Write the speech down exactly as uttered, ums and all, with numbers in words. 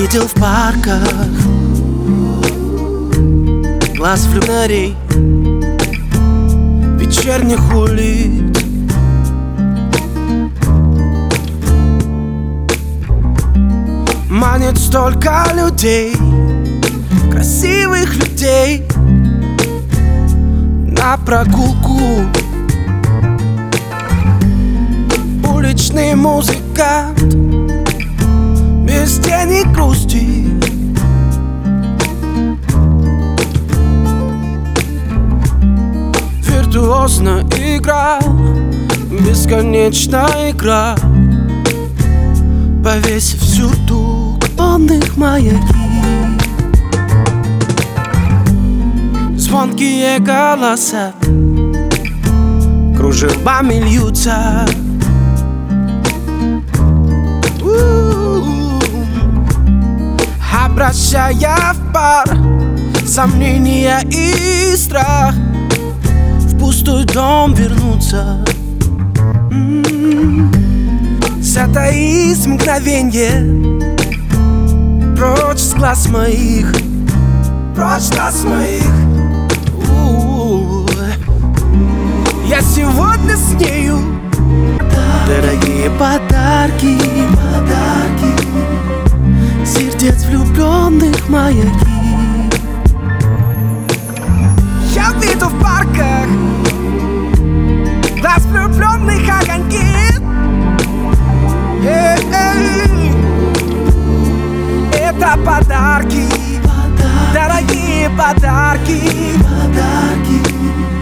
видел в парках глаз флюнарей, вечерних улиц. Манит столько людей, красивых людей, на прогулку. Уличный музыкант без тени грусти. Виртуозно играл, бесконечно играл, повесив сюртук лунных маяки. Звонкие голоса кружевами льются. Обращая в пар сомнения и страх, в пустой дом вернуться. М-м-м. Затаись мгновенье, прочь с глаз моих, прочь с глаз моих. У-у-у. Я сегодня с нею. Дорогие подарки, подарки, сердец влюбленных маяки. Я виду в парках глаз влюбленных огоньки. Эй-эй. Это подарки, подарки, дорогие подарки, подарки.